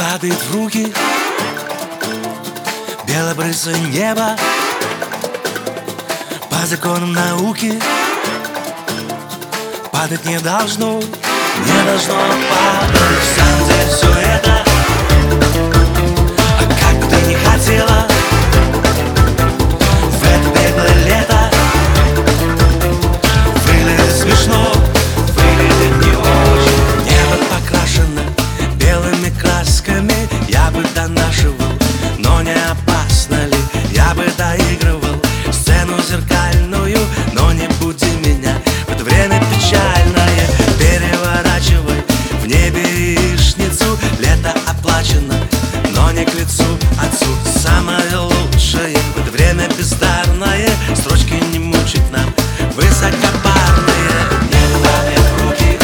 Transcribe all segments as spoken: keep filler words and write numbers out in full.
падает в руки белобрысое небо. По законам науки падать не должно, не должно падать. В самом деле все это, а как бы ты ни хотела, в это беглое лето выглядит смешно, выглядит не очень. Небо покрашено белыми красками. Я бы донашивал, но не опасно ли? Я бы доигрывал сцену зеркальную, но не буди меня в это время печальное. Переворачивай в небе яичницу. Лето оплачено, но не к лицу отцу. Самое лучшее в это время бездарное. Строчки не мучить нам высокопарные. Небо падает в руки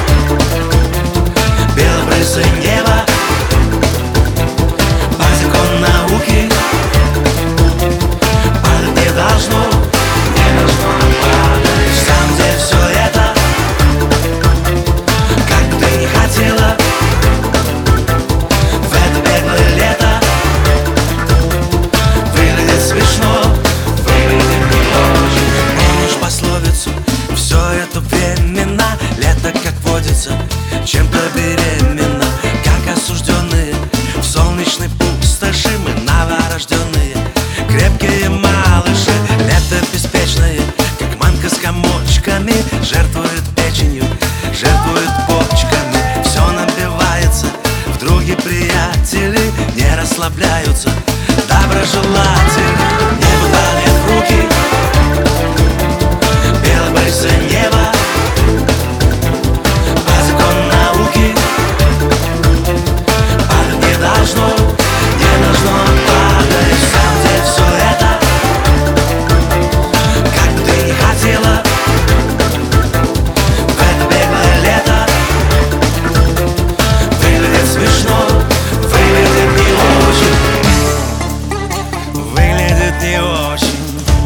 белобрысое небо. По закону науки падать не должно, не должно падать. В самом деле все это, как бы ты ни хотела, в это беглое лето выглядит смешно, выглядит не очень. Помнишь пословицу? Все это временно. Лето, как водится, чем-то беременна. Как осужденные в солнечной пустоши, мы новорожденные, крепкие малыши. Лето беспечное, как манка с комочками, жертвует печенью, жертвует почками. Все набивается, в други приятели не расслабляются, доброжелатели. Небо падает в руки белобрысое небо. По закону науки падать не должно, не должно падать. В самом деле все это, как бы ты ни хотела, в это беглое лето выглядит смешно, выглядит не очень, выглядит не очень,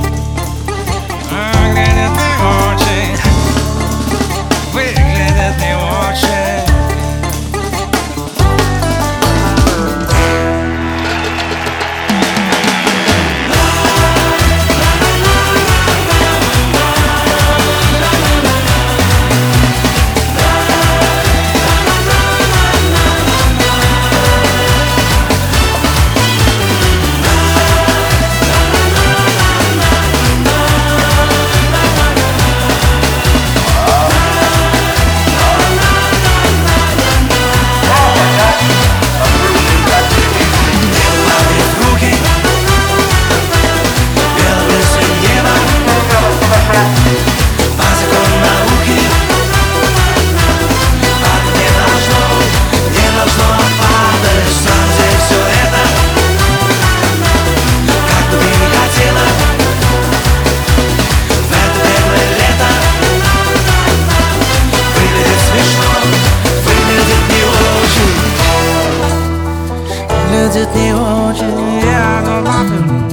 выглядит не очень, выглядит не очень. Выглядит не очень, я думаю.